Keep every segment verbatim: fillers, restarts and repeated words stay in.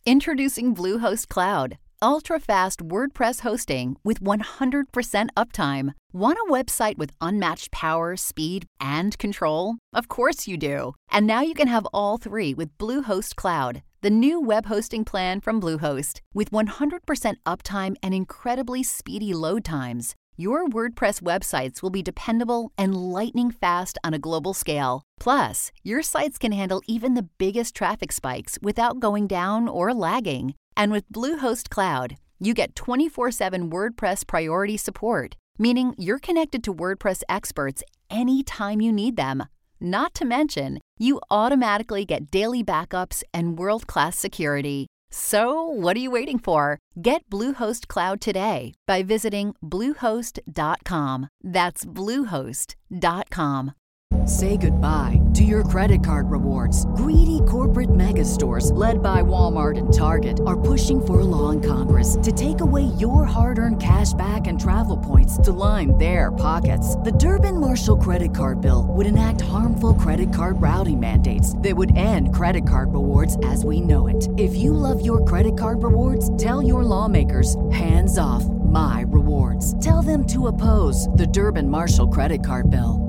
Introducing Bluehost Cloud, ultra-fast WordPress hosting with one hundred percent uptime. Want a website with unmatched power, speed, and control? Of course you do. And now you can have all three with Bluehost Cloud, the new web hosting plan from Bluehost. With one hundred percent uptime and incredibly speedy load times, your WordPress websites will be dependable and lightning fast on a global scale. Plus, your sites can handle even the biggest traffic spikes without going down or lagging. And with Bluehost Cloud, you get twenty-four seven WordPress priority support, meaning you're connected to WordPress experts anytime you need them. Not to mention, you automatically get daily backups and world-class security. So, what are you waiting for? Get Bluehost Cloud today by visiting bluehost dot com. That's bluehost dot com. Say goodbye to your credit card rewards. Greedy corporate mega stores, led by Walmart and Target, are pushing for a law in Congress to take away your hard-earned cash back and travel points to line their pockets. The Durbin-Marshall credit card bill would enact harmful credit card routing mandates that would end credit card rewards as we know it. If you love your credit card rewards, tell your lawmakers, hands off my rewards. Tell them to oppose the Durbin-Marshall credit card bill.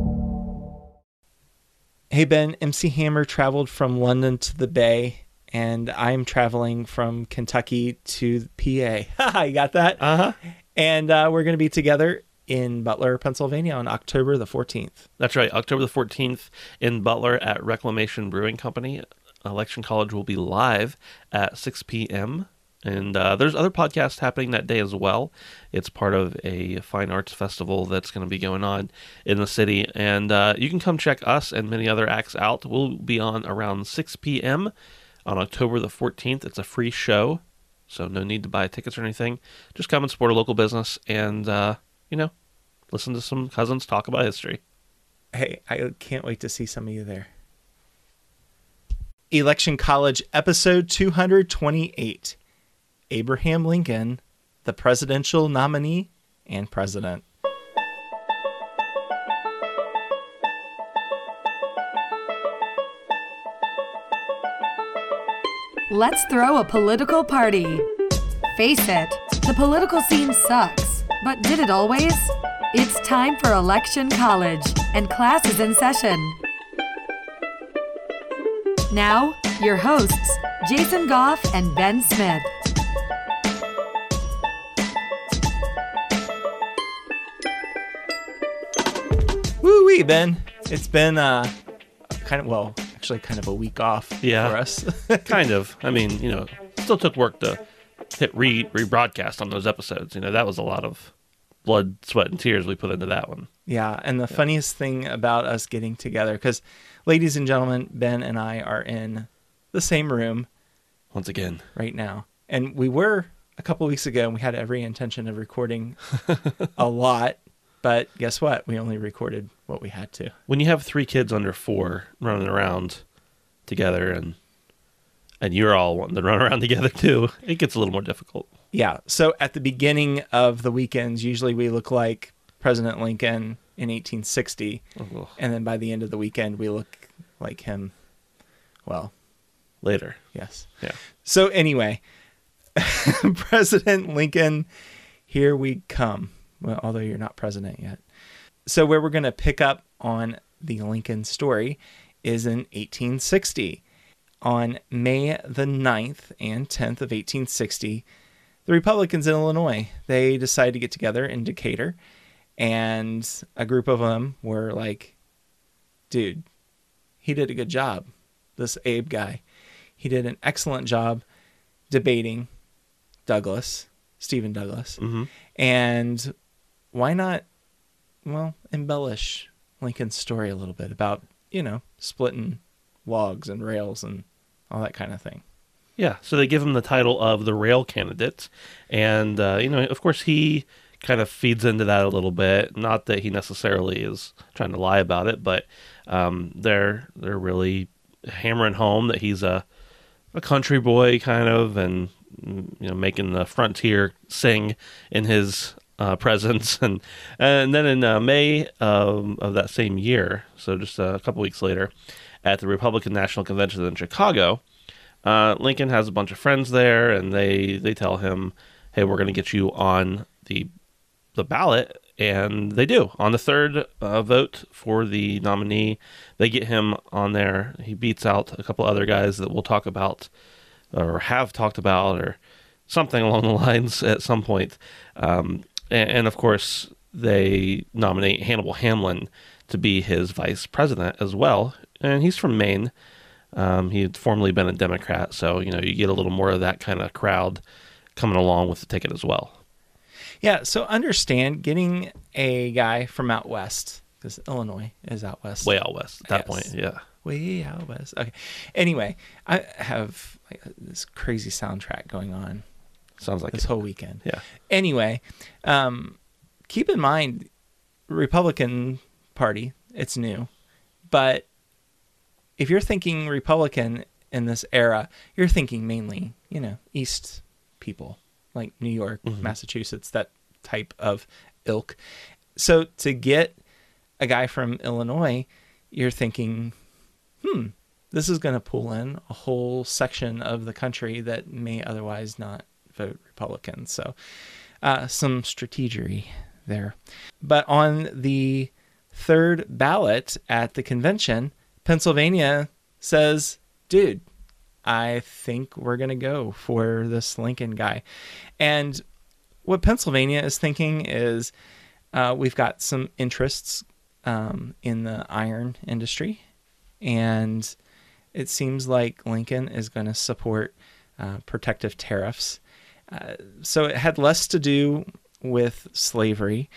Hey Ben, M C Hammer traveled from London to the Bay, and I'm traveling from Kentucky to P A. Haha, you got that? Uh-huh. And uh, we're going to be together in Butler, Pennsylvania on October the fourteenth. That's right, October the fourteenth in Butler at Reclamation Brewing Company. Election College will be live at six p.m., and uh, there's other podcasts happening that day as well. It's part of a fine arts festival that's going to be going on in the city. And uh, you can come check us and many other acts out. We'll be on around six p.m. on October the fourteenth. It's a free show, so no need to buy tickets or anything. Just come and support a local business and, uh, you know, listen to some cousins talk about history. Hey, I can't wait to see some of you there. Election College episode two hundred twenty-eight. Abraham Lincoln, the presidential nominee and president. Let's throw a political party. Face it, the political scene sucks, but did it always? It's time for Election College, and class is in session. Now, your hosts, Jason Goff and Ben Smith. Woo-wee, Ben. It's been uh, kind of, well, actually kind of a week off yeah, for us. Kind of. I mean, you know, still took work to hit re rebroadcast on those episodes. You know, that was a lot of blood, sweat, and tears we put into that one. Yeah, and the yeah. funniest thing about us getting together, because, ladies and gentlemen, Ben and I are in the same room. Once again. Right now. And we were a couple weeks ago, and we had every intention of recording a lot. But guess what? We only recorded what we had to. When you have three kids under four running around together, and and you're all wanting to run around together too, it gets a little more difficult. Yeah. So at the beginning of the weekends, usually we look like President Lincoln in eighteen sixty. Oh. And then by the end of the weekend, we look like him, well, later. Yes. Yeah. So anyway, President Lincoln, here we come. Well, although you're not president yet. So where we're going to pick up on the Lincoln story is in eighteen sixty. On May the ninth and tenth of eighteen sixty, the Republicans in Illinois, they decided to get together in Decatur, and a group of them were like, dude, he did a good job, this Abe guy. He did an excellent job debating Douglas, Stephen Douglas, mm-hmm. and why not, well, embellish Lincoln's story a little bit about, you know, splitting logs and rails and all that kind of thing. Yeah, so they give him the title of the rail candidate. And, uh, you know, of course, he kind of feeds into that a little bit. Not that he necessarily is trying to lie about it, but um, they're they're really hammering home that he's a, a country boy kind of, and, you know, making the frontier sing in his Uh, presence. And and then in uh, May um, of that same year, so just a couple weeks later, at the Republican National Convention in Chicago, uh, Lincoln has a bunch of friends there, and they, they tell him, hey, we're going to get you on the the ballot. And they do. On the third uh, vote for the nominee, they get him on there. He beats out a couple other guys that we'll talk about or have talked about or something along the lines at some point. Um, and, and, of course, they nominate Hannibal Hamlin to be his vice president as well. And he's from Maine. Um, he had formerly been a Democrat, so, you know, you get a little more of that kind of crowd coming along with the ticket as well. Yeah, so understand getting a guy from out west, because Illinois is out west. Way out west at that Yes. point, yeah. Way out west. Okay. Anyway, I have like this crazy soundtrack going on Sounds like this it. whole weekend. Yeah. Anyway, um, keep in mind, Republican Party, it's new. But if you're thinking Republican in this era, you're thinking mainly, you know, East people. Like New York, mm-hmm. Massachusetts, that type of ilk. So to get a guy from Illinois, you're thinking, hmm, this is going to pull in a whole section of the country that may otherwise not vote Republican. So uh, some strategery there. But on the third ballot at the convention, Pennsylvania says, dude, I think we're going to go for this Lincoln guy. And what Pennsylvania is thinking is uh, we've got some interests um, in the iron industry. And it seems like Lincoln is going to support uh, protective tariffs. Uh, so it had less to do with slavery.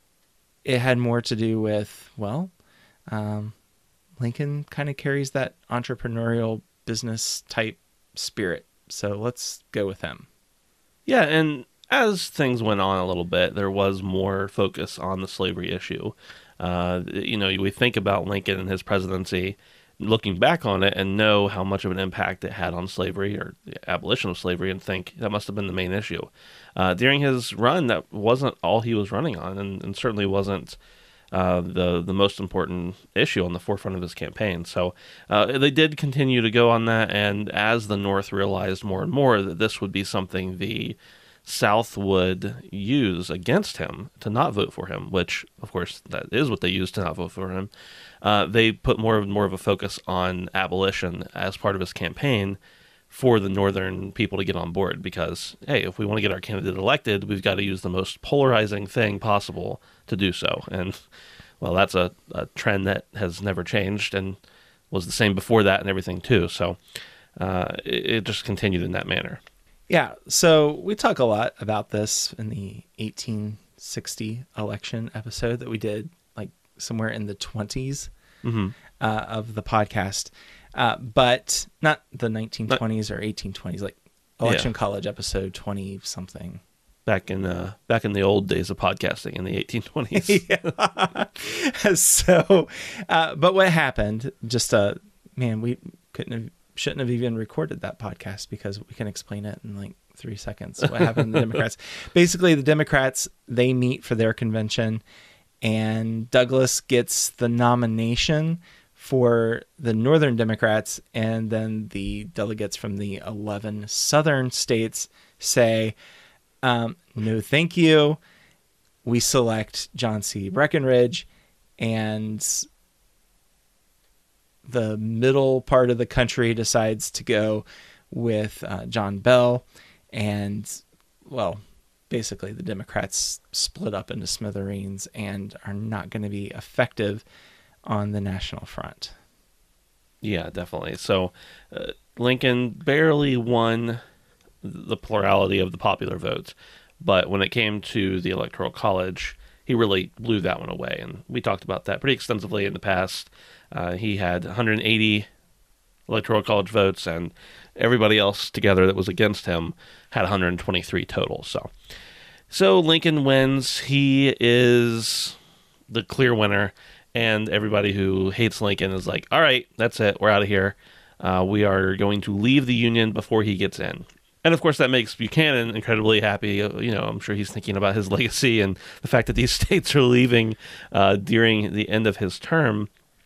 It had more to do with, well, um, Lincoln kind of carries that entrepreneurial business type spirit. So let's go with him. Yeah, and as things went on a little bit, there was more focus on the slavery issue. Uh, you know, we think about Lincoln and his presidency, looking back on it and know how much of an impact it had on slavery or the abolition of slavery and think that must have been the main issue. Uh, during his run, that wasn't all he was running on, and, and certainly wasn't Uh, the the most important issue on the forefront of his campaign. So uh, they did continue to go on that, and as the North realized more and more that this would be something the South would use against him to not vote for him, which, of course, that is what they used to not vote for him, uh, they put more and more of a focus on abolition as part of his campaign for the Northern people to get on board because, hey, if we want to get our candidate elected, we've got to use the most polarizing thing possible to do so. And, well, that's a, a trend that has never changed and was the same before that and everything, too. So uh, it, it just continued in that manner. Yeah, so we talk a lot about this in the eighteen sixty election episode that we did, like, somewhere in the twenties Mm-hmm. uh, of the podcast. Uh, but not the nineteen twenties or eighteen twenties, like Election Yeah. College episode twenty something. Back in uh, back in the old days of podcasting in the eighteen twenties. Yeah. So, uh, but what happened? Just uh, man, we couldn't have, shouldn't have even recorded that podcast because we can explain it in like three seconds. What happened to the Democrats? Basically, the Democrats, they meet for their convention, and Douglas gets the nomination for the Northern Democrats, and then the delegates from the eleven Southern states say, um, no, thank you. We select John C. Breckinridge, and the middle part of the country decides to go with uh, John Bell, and, well, basically the Democrats split up into smithereens and are not going to be effective on the national front. Yeah, definitely. So uh, Lincoln barely won the plurality of the popular votes, but when it came to the Electoral College, he really blew that one away. And we talked about that pretty extensively in the past. Uh, he had one hundred eighty Electoral College votes, and everybody else together that was against him had one hundred twenty-three total. So, so Lincoln wins. He is the clear winner. And everybody who hates Lincoln is like, all right, that's it. We're out of here. Uh, we are going to leave the Union before he gets in. And, of course, that makes Buchanan incredibly happy. You know, I'm sure he's thinking about his legacy and the fact that these states are leaving uh, during the end of his term.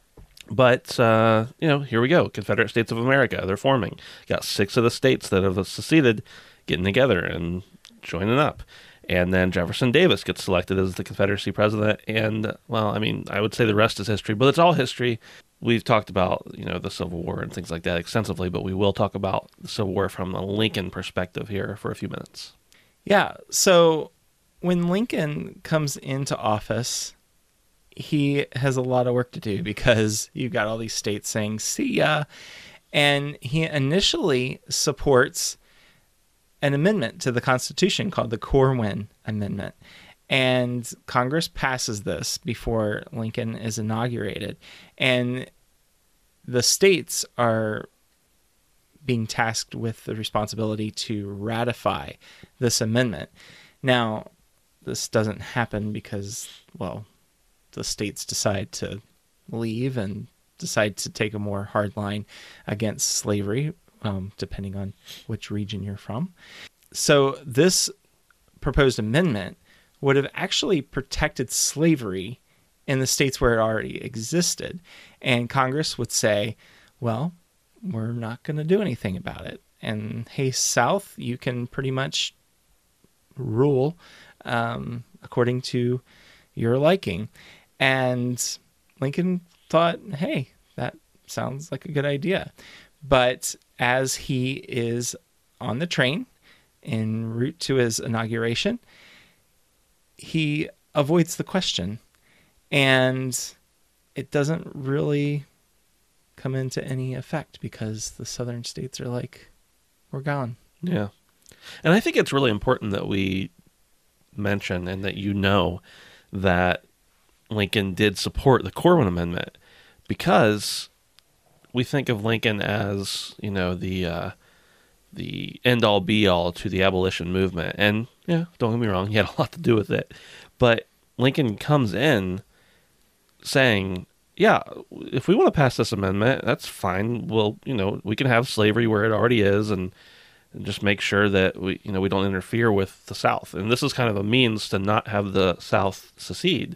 But, uh, you know, here we go. Confederate States of America, they're forming. Got six of the states that have seceded getting together and joining up. And then Jefferson Davis gets selected as the Confederacy president. And, well, I mean, I would say the rest is history, but it's all history. We've talked about, you know, the Civil War and things like that extensively, but we will talk about the Civil War from a Lincoln perspective here for a few minutes. Yeah. So when Lincoln comes into office, he has a lot of work to do because you've got all these states saying, see ya. And he initially supports an amendment to the Constitution called the Corwin Amendment. And Congress passes this before Lincoln is inaugurated. And the states are being tasked with the responsibility to ratify this amendment. Now, this doesn't happen because, well, the states decide to leave and decide to take a more hard line against slavery, um, depending on which region you're from. So this proposed amendment would have actually protected slavery in the states where it already existed. And Congress would say, well, we're not going to do anything about it. And hey, South, you can pretty much rule um, according to your liking. And Lincoln thought, hey, that sounds like a good idea. But as he is on the train en route to his inauguration, he avoids the question. And it doesn't really come into any effect because the southern states are like, we're gone. Yeah. And I think it's really important that we mention and that you know that Lincoln did support the Corwin Amendment, because we think of Lincoln as, you know, the uh, the end-all be-all to the abolition movement. And, yeah, don't get me wrong, he had a lot to do with it. But Lincoln comes in saying, yeah, if we want to pass this amendment, that's fine. Well, you know, we can have slavery where it already is and, and just make sure that we, you know, we don't interfere with the South. And this is kind of a means to not have the South secede.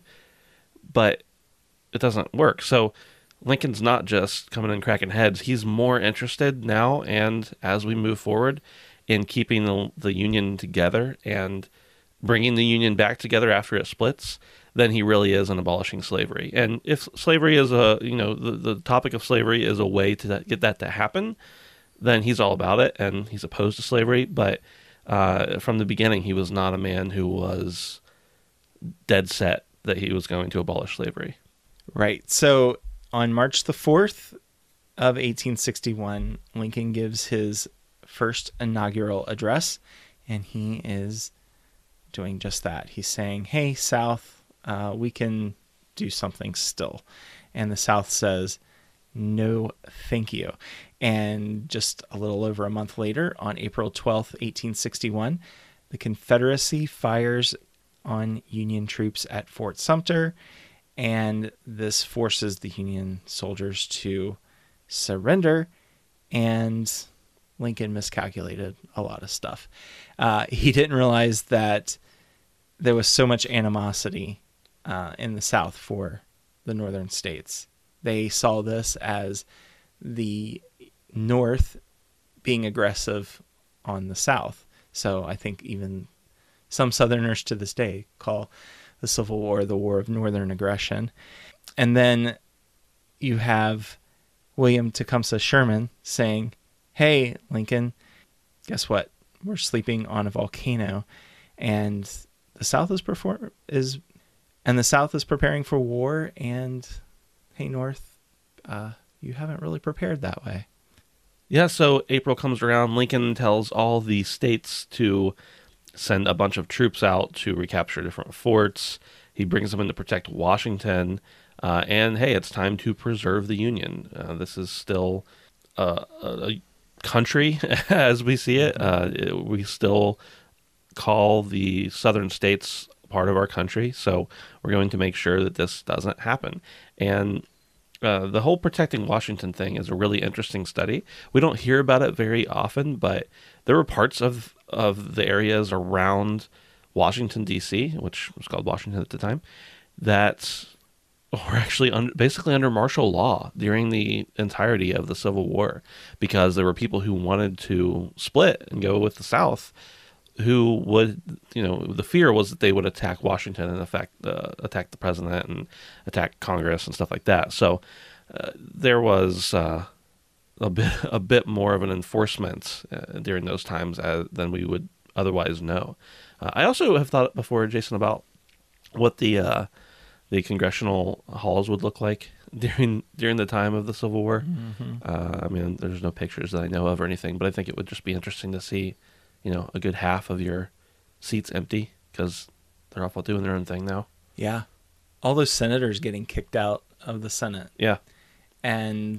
But it doesn't work. So Lincoln's not just coming and cracking heads. He's more interested now, and as we move forward, in keeping the, the Union together and bringing the Union back together after it splits than he really is in abolishing slavery. And if slavery is a, you know, the, the topic of slavery is a way to get that to happen, then he's all about it, and he's opposed to slavery. But uh, from the beginning, he was not a man who was dead set that he was going to abolish slavery. Right. So on March the fourth of eighteen sixty-one, Lincoln gives his first inaugural address, and he is doing just that. He's saying, hey, South, uh, we can do something still. And the South says, no, thank you. And just a little over a month later, on April twelfth, eighteen sixty-one, the Confederacy fires on Union troops at Fort Sumter, and this forces the Union soldiers to surrender, and Lincoln miscalculated a lot of stuff. Uh, he didn't realize that there was so much animosity uh, in the South for the northern states. They saw this as the North being aggressive on the South. So I think even some Southerners to this day call the Civil War the War of Northern Aggression. And then you have William Tecumseh Sherman saying, hey, Lincoln, guess what? We're sleeping on a volcano, and the South is perform is and the South is preparing for war, and hey, North, uh, you haven't really prepared that way. Yeah, so April comes around. Lincoln tells all the states to send a bunch of troops out to recapture different forts. He brings them in to protect Washington. Uh, and, hey, it's time to preserve the Union. Uh, this is still uh, a country as we see it. Uh, it. We still call the southern states part of our country. So we're going to make sure that this doesn't happen. And uh, the whole protecting Washington thing is a really interesting study. We don't hear about it very often, but there were parts of of the areas around Washington, D C, which was called Washington at the time, that were actually un- basically under martial law during the entirety of the Civil War, because there were people who wanted to split and go with the South, who would, you know, the fear was that they would attack Washington and affect, uh, attack the president and attack Congress and stuff like that. So uh, there was uh, a bit a bit more of an enforcement uh, during those times as, than we would otherwise know. Uh, I also have thought before, Jason, about what the uh, the congressional halls would look like during during the time of the Civil War. Mm-hmm. Uh, I mean, there's no pictures that I know of or anything, but I think it would just be interesting to see, you know, a good half of your seats empty because they're off doing their own thing now. Yeah. All those senators getting kicked out of the Senate. Yeah. And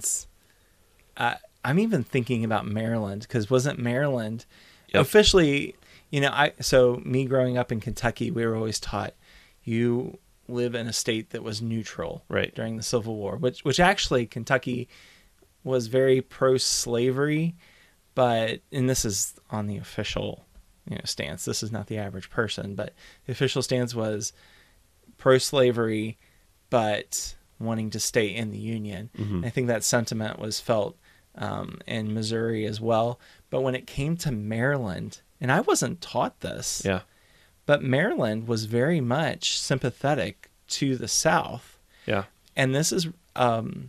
I, I'm even thinking about Maryland, because wasn't Maryland yep. officially, you know, I, so me growing up in Kentucky, we were always taught you live in a state that was neutral right. during the Civil War, which, which actually Kentucky was very pro-slavery. But, and this is on the official, you know, stance. This is not the average person, but the official stance was pro-slavery, but wanting to stay in the Union. Mm-hmm. I think that sentiment was felt um, in Missouri as well. But when it came to Maryland, and I wasn't taught this, yeah, but Maryland was very much sympathetic to the South. Yeah, and this is um,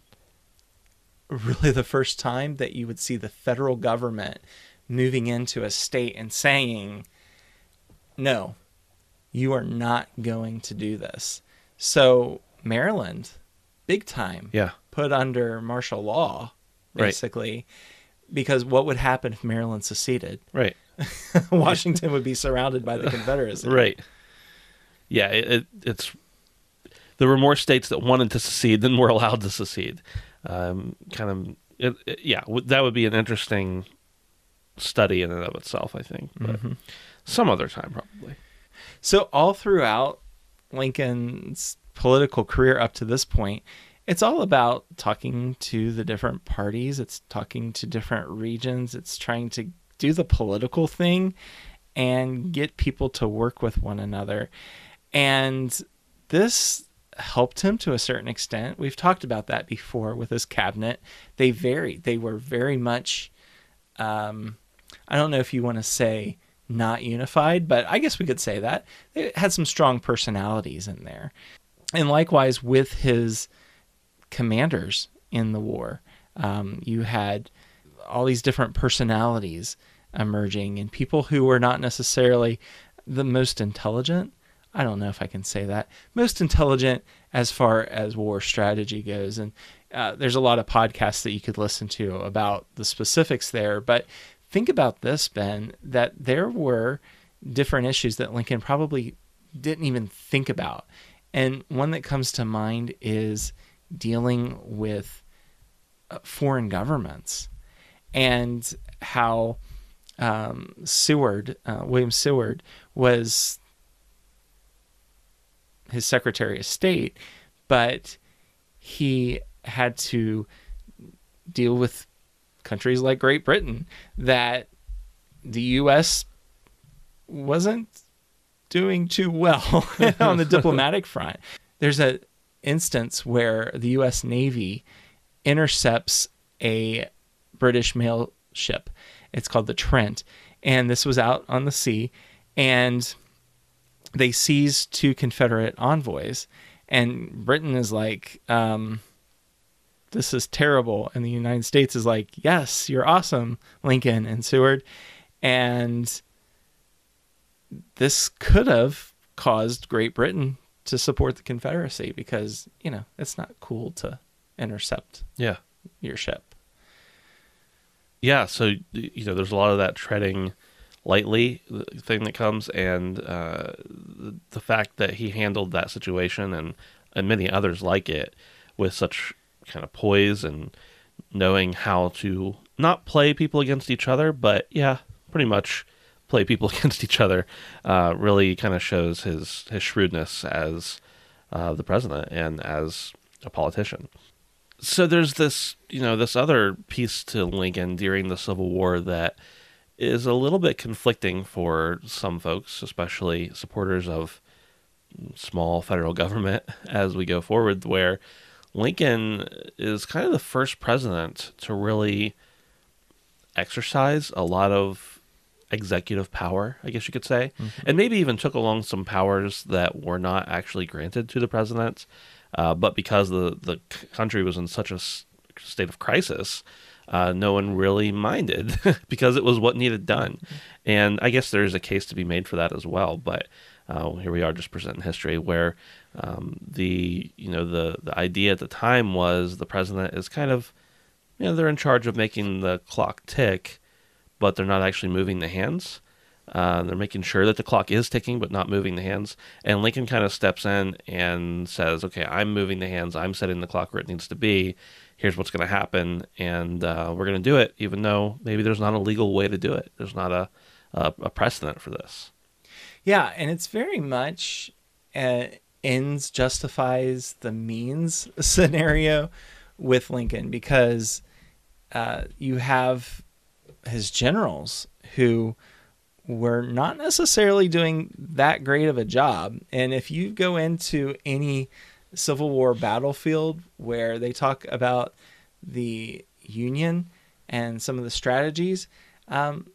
really the first time that you would see the federal government moving into a state and saying, no, you are not going to do this. So Maryland, big time, yeah, put under martial law, basically, right. because what would happen if Maryland seceded? Right. Washington would be surrounded by the Confederacy. Right. Yeah, it, it, it's there were more states that wanted to secede than were allowed to secede. Um, kind of, it, it, yeah, that would be an interesting study in and of itself, I think. But mm-hmm. some other time, probably. So all throughout Lincoln's political career up to this point, it's all about talking to the different parties. It's talking to different regions. It's trying to do the political thing and get people to work with one another. And this helped him to a certain extent. We've talked about that before with his cabinet. They varied. They were very much, um, I don't know if you want to say not unified, but I guess we could say that. They had some strong personalities in there. And likewise with his commanders in the war, um, you had all these different personalities emerging and people who were not necessarily the most intelligent. I don't know if I can say that. Most intelligent as far as war strategy goes. And uh, there's a lot of podcasts that you could listen to about the specifics there. But think about this, Ben, that there were different issues that Lincoln probably didn't even think about. And one that comes to mind is dealing with uh, foreign governments and how um, Seward, uh, William Seward, was his Secretary of State, but he had to deal with countries like Great Britain that the U S wasn't doing too well on the diplomatic front. There's an instance where the U S Navy intercepts a British mail ship. It's called the Trent, and this was out on the sea, and they seize two Confederate envoys, and Britain is like, um, this is terrible. And the United States is like, yes, you're awesome, Lincoln and Seward. And this could have caused Great Britain to support the Confederacy because, you know, it's not cool to intercept yeah. your ship. Yeah, so, you know, there's a lot of that treading lightly thing that comes, and uh, the, the fact that he handled that situation and, and many others like it with such kind of poise and knowing how to not play people against each other, but yeah, pretty much play people against each other, uh, really kind of shows his, his shrewdness as uh, the president and as a politician. So there's this, you know, this other piece to Lincoln during the Civil War that is a little bit conflicting for some folks, especially supporters of small federal government as we go forward, where Lincoln is kind of the first president to really exercise a lot of executive power, I guess you could say, mm-hmm. and maybe even took along some powers that were not actually granted to the president. Uh, but because the, the country was in such a s- state of crisis, uh, no one really minded because it was what needed done. Mm-hmm. And I guess there's a case to be made for that as well. But uh, here we are just presenting history where um, the, you know, the, the idea at the time was the president is kind of, you know, they're in charge of making the clock tick, but they're not actually moving the hands. Uh, they're making sure that the clock is ticking, but not moving the hands. And Lincoln kind of steps in and says, okay, I'm moving the hands. I'm setting the clock where it needs to be. Here's what's going to happen. And uh, we're going to do it, even though maybe there's not a legal way to do it. There's not a, a, a precedent for this. Yeah, and it's very much uh, ends justifies the means scenario with Lincoln, because uh, you have his generals who were not necessarily doing that great of a job. And if you go into any Civil War battlefield where they talk about the Union and some of the strategies, um,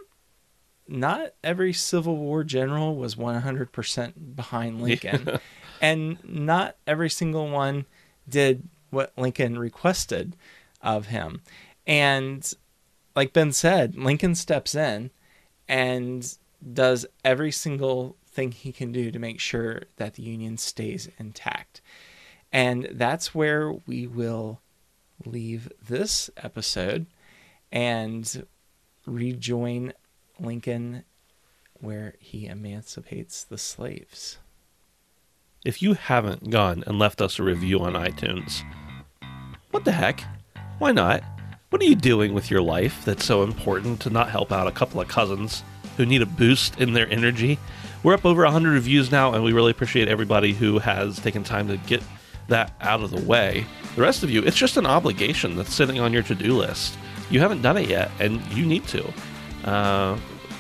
not every Civil War general was one hundred percent behind Lincoln. Yeah. And not every single one did what Lincoln requested of him. And like Ben said, Lincoln steps in and does every single thing he can do to make sure that the Union stays intact. And that's where we will leave this episode and rejoin Lincoln where he emancipates the slaves. If you haven't gone and left us a review on iTunes, what the heck? Why not? What are you doing with your life that's so important to not help out a couple of cousins who need a boost in their energy? We're up over one hundred reviews now, and we really appreciate everybody who has taken time to get that out of the way. The rest of you, it's just an obligation that's sitting on your to-do list. You haven't done it yet, and you need to. Uh,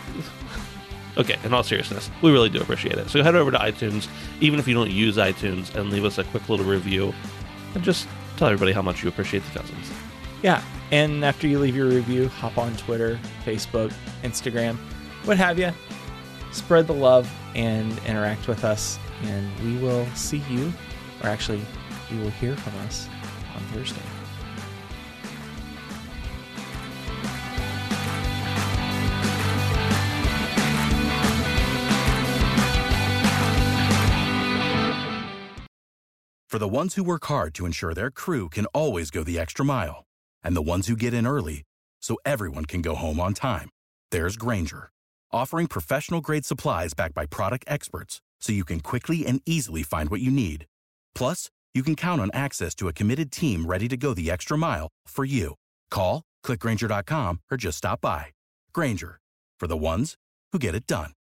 okay, in all seriousness, we really do appreciate it. So head over to iTunes, even if you don't use iTunes, and leave us a quick little review, and just tell everybody how much you appreciate the cousins. Yeah, and after you leave your review, hop on Twitter, Facebook, Instagram, what have you. Spread the love and interact with us, and we will see you, or actually, you will hear from us on Thursday. For the ones who work hard to ensure their crew can always go the extra mile, and the ones who get in early so everyone can go home on time, there's Grainger, offering professional-grade supplies backed by product experts so you can quickly and easily find what you need. Plus, you can count on access to a committed team ready to go the extra mile for you. Call, click Grainger dot com, or just stop by. Grainger, for the ones who get it done.